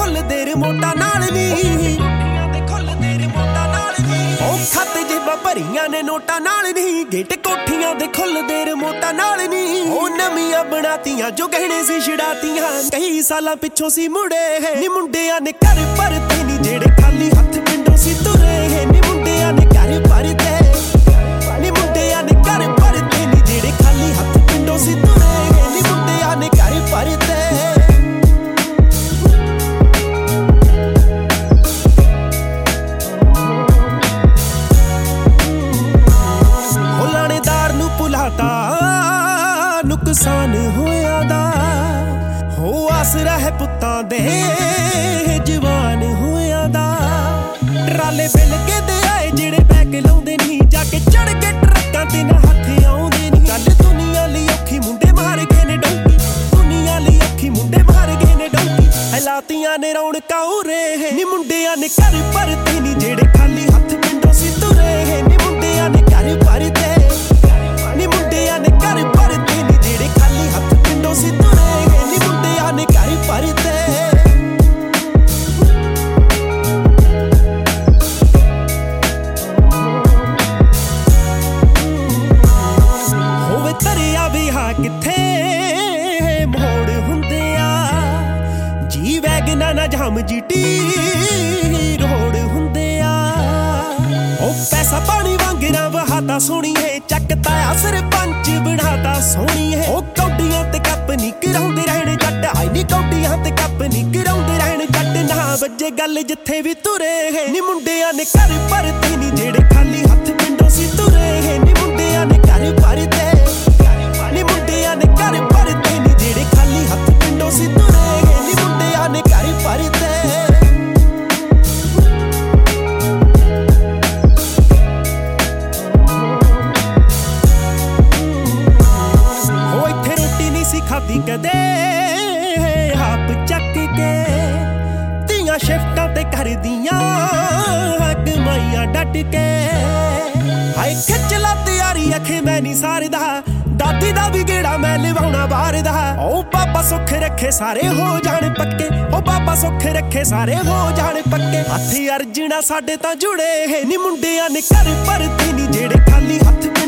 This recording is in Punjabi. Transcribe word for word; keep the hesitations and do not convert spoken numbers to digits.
ਖੁੱਲਦੇ ਰਿਮੋਟਾਂ ਨਾਲ ਨੀ, ਉਹ ਖਾਤੇ ਜੇਬਾਂ ਭਰੀਆਂ ਨੇ ਨੋਟਾਂ ਨਾਲ ਨੀ, ਗੇਟ ਕੋਠੀਆਂ ਦੇ ਖੁੱਲਦੇ ਰਿਮੋਟਾਂ ਨਾਲ ਨੀ। ਉਹ ਨਵੀਆਂ ਬਣਾਤੀਆਂ ਜੋ ਗਹਿਣੇ ਸੀ ਛਡਾਤੀਆਂ, ਕਈ ਸਾਲਾਂ ਪਿੱਛੋਂ ਸੀ ਮੁੜੇ ਨੀ ਮੁੰਡਿਆਂ ਨੇ ਘਰ ਭਰਤੇ ਨੀ ਜਿਹੜੇ ਖਾਲੀ ਹੱਥ ਪਿੰਡੋਂ ਸੀ ਤੁਰੇ ਨੀ ਮੁੰਡਿਆਂ ਨੇ ਘਰ ਭਰਤੇ ਨੀ ਮੁੰਡਿਆਂ ਨੇ ਘਰ ਭਰਤੇ ਨੀ ਜਿਹੜੇ ਖਾਲੀ ਹੱਥ ਪਿੰਡੋਂ ਸੀ ਤੁਰੇ ਨੀ ਮੁੰਡਿਆਂ ਨੇ ਘਰ ਭਰਤੇ। ਨੁਕਸਾਨ ਹੋਇਆ ਦਾ ਹੋ ਆਸਰਾ ਹੈ ਪੁੱਤਾਂ ਦੇ ਜਵਾਨ ਹੋਇਆ ਦਾ। ਟਰਾਲੇ ਬਿਲ ਕੇ ਦੇ ਆਏ ਜਿਹੜੇ ਬੈਗ ਲਾਉਂਦੇ ਨਹੀਂ, ਜਾ ਕੇ ਚੜ ਕੇ ਟਰੱਕਾਂ ਤੇ ਨਾ ਹੱਥ ਆਉਂਦੇ ਨਹੀਂ। ਗੱਲ ਦੁਨੀਆ ਲਈ ਔਖੀ ਮੁੰਡੇ ਮਾਰ ਗਏ ਨੇ ਡੌਂਕੀ, ਦੁਨੀਆ ਲਈ ਔਖੀ ਮੁੰਡੇ ਮਾਰ ਗਏ ਨੇ ਡੌਂਕੀ। ਹਲਾਤੀਆਂ ਨੇ ਰੌਣਕਾਂ ਉਰੇ ਨੀ ਮੁੰਡਿਆਂ ਨੇ ਘਰ ਭਰਤੇ ਨੀ ਜਿਹੜੇ ਖਾਲੀ ਹੱਥ ਪਿੰਡੋਂ ਸੀ ਤੁਰੇ ਨੀ ਮੁੰਡਿਆਂ ਨੇ ਘਰ ਭਰਤੇ ਨੀ ਮੁੰਡਿਆਂ ਨੇ ਘਰ ਭਰਤੇ ਨੀ ਜਿਹੜੇ ਖਾਲੀ ਹੱਥ ਪਿੰਡੋਂ ਸੀ ਤੁਰੇ ਨੀ ਮੁੰਡਿਆਂ ਨੇ ਘਰ ਭਰਤੇ। ਹੋਵੇ ਤਰਿਆ ਵਿਆਹ ਕਿੱਥੇ ਮੋੜ ਹੁੰਦੇ ਆ, ਜੀ ਵੈਗਨਾਂ ਨਾ ਜਾਮ ਜੀਟੀ ਰੋਡ ਹੁੰਦੇ ਆ। ਉਹ ਪੈਸਾ ਪਾਣੀ ਵਾਂਗਰਾ ਵਹਾਤਾ ਸੋਹਣੀਏ, ਚੱਕਤਾ ਆ ਸਰਪੰਚ ਬਣਾਤਾ ਸੋਹਣੀਏ। ਉਹ ਕੌਡੀਆਂ ਤੇ ਕੱਪ ਨੀ ਕਰਾਉਂਦੇ ਰਹਿਣ ਜੱਟ, ਆਈ ਨੀ ਕੌਡੀਆਂ ਤੇ ਕੱਪ ਨੀ ਕਰਾਉਂਦੇ ਰਹਿਣ ਜੱਟ। ਨਾ ਵੱਜੇ ਗੱਲ ਜਿੱਥੇ ਵੀ ਤੁਰੇ ਨੀ ਮੁੰਡਿਆਂ ਨੇ ਘਰ ਭਰਤੇ ਨੀ ਜਿਹੜੇ ਖਾਲੀ ਹੱਥ ਪਿੰਡੋਂ ਸੀ ਤੁਰੇ ਨੀ ਮੁੰਡਿਆਂ ਨੇ ਘਰ ਭਰਤੇ ਨੀ ਮੁੰਡਿਆਂ ਨੇ ਘਰ ਭਰਤੇ ਨੀ ਜਿਹੜੇ ਖਾਲੀ ਹੱਥ ਪਿੰਡੋਂ ਸੀ ਤੁਰੇ ਨੀ ਮੁੰਡਿਆਂ ਨੇ ਘਰ ਭਰਤੇ। ਖਾਦੀ ਕਦੇ ਆਪ ਚੱਕ ਕੇ ਧੀਆਂ ਸ਼ਿਫਟਾਂ ਤੇ ਕਰਦੀਆਂ ਕਮਾਈਆਂ ਡਟ ਕੇ। ਹਾਏ ਖਿੱਚ ਲਾ ਤਿਆਰੀ ਅਖੇ ਮੈਂ ਨੀ ਸਾਰਦਾ, ਦਾਦੀ ਦਾ ਵੀ ਗੇੜਾ ਮੈਂ ਲਿਵਾਉਣਾ ਬਾਹਰ ਦਾ। ਉਹ ਬਾਬਾ ਸੁੱਖ ਰੱਖੇ ਸਾਰੇ ਹੋ ਜਾਣ ਪੱਕੇ, ਉਹ ਬਾਬਾ ਸੁੱਖ ਰੱਖੇ ਸਾਰੇ ਹੋ ਜਾਣ ਪੱਕੇ। ਹੱਥ ਅਰਜਣਾ ਸਾਡੇ ਤਾਂ ਜੁੜੇ ਨੀ ਮੁੰਡਿਆਂ ਨੇ ਘਰ ਭਰਤੇ ਨੀ ਜਿਹੜੇ ਖਾਲੀ ਹੱਥ